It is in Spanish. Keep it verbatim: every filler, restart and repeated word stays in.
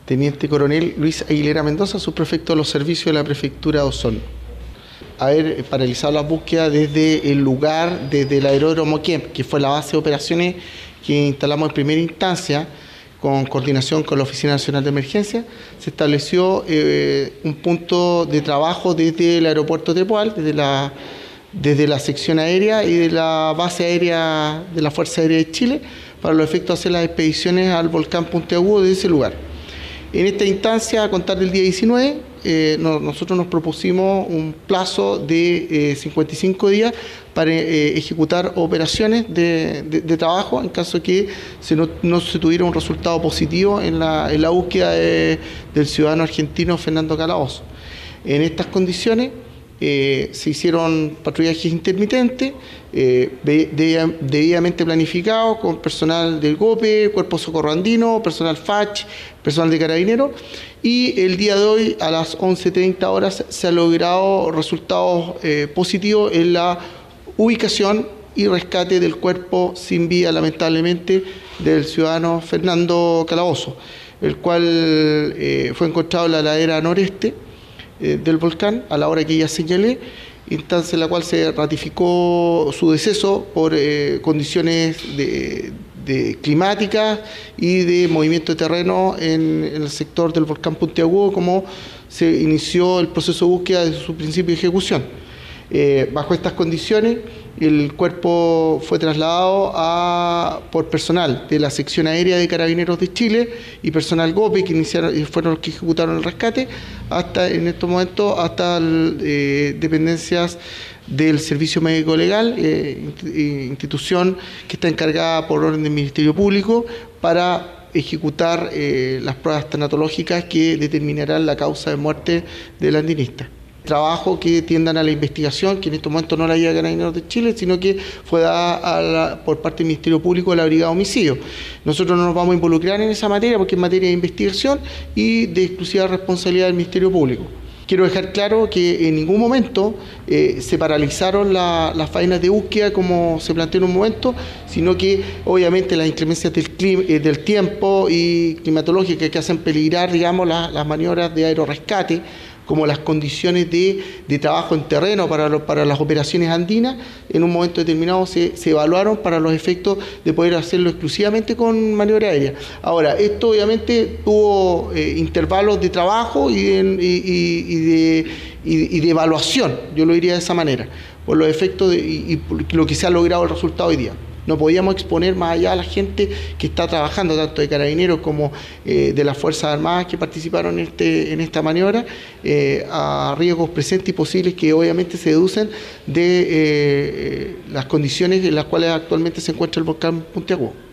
Teniente Coronel Luis Aguilera Mendoza, subprefecto de los servicios de la Prefectura de Osorno. Haber paralizado la búsqueda desde el lugar, desde el aeródromo Kemp, que fue la base de operaciones que instalamos en primera instancia, con coordinación con la Oficina Nacional de Emergencia. Se estableció eh, un punto de trabajo desde el aeropuerto de Poal, desde la, desde la sección aérea y de la base aérea de la Fuerza Aérea de Chile, para los efectos de hacer las expediciones al volcán Puntiagudo de ese lugar. En esta instancia, a contar del día diecinueve, eh, no, nosotros nos propusimos un plazo de eh, cincuenta y cinco días para eh, ejecutar operaciones de, de, de trabajo en caso de que se no, no se tuviera un resultado positivo en la, en la búsqueda de, del ciudadano argentino Fernando Calabozo. En estas condiciones eh, se hicieron patrullajes intermitentes, eh, debidamente planificados con personal del GOPE, Cuerpo Socorro Andino, personal F A C H, personal de Carabineros, y el día de hoy a las once treinta horas se han logrado resultados eh, positivos en la ubicación y rescate del cuerpo sin vida, lamentablemente, del ciudadano Fernando Calabozo, el cual eh, fue encontrado en la ladera noreste eh, del volcán a la hora que ya señalé, instancia en la cual se ratificó su deceso por eh, condiciones de, de climáticas y de movimiento de terreno en, en el sector del volcán Puntiagudo, como se inició el proceso de búsqueda desde su principio de ejecución. Eh, bajo estas condiciones, el cuerpo fue trasladado a, por personal de la sección aérea de Carabineros de Chile y personal GOPE, que iniciaron, fueron los que ejecutaron el rescate, hasta en estos momentos hasta eh, dependencias del Servicio Médico Legal, eh, institución que está encargada por orden del Ministerio Público para ejecutar eh, las pruebas tanatológicas que determinarán la causa de muerte del andinista. Trabajo que tiendan a la investigación, que en estos momentos no la lleva Carabineros de Chile, sino que fue dada a la, por parte del Ministerio Público de la Brigada de Homicidio. Nosotros no nos vamos a involucrar en esa materia porque es materia de investigación y de exclusiva responsabilidad del Ministerio Público. Quiero dejar claro que en ningún momento eh, se paralizaron la, las faenas de búsqueda como se planteó en un momento, sino que obviamente las inclemencias del, clima, eh, del tiempo y climatológicas que hacen peligrar, digamos, la, las maniobras de aerorescate, como las condiciones de, de trabajo en terreno para, lo, para las operaciones andinas, en un momento determinado se, se evaluaron para los efectos de poder hacerlo exclusivamente con maniobra aérea. Ahora, esto obviamente tuvo eh, intervalos de trabajo y de, y, y, y, de, y, y de evaluación, yo lo diría de esa manera, por los efectos de, y, y lo que se ha logrado el resultado hoy día. No podíamos exponer más allá a la gente que está trabajando, tanto de Carabineros como eh, de las Fuerzas Armadas que participaron en, este, en esta maniobra, eh, a riesgos presentes y posibles que obviamente se deducen de eh, las condiciones en las cuales actualmente se encuentra el volcán Puntiagudo.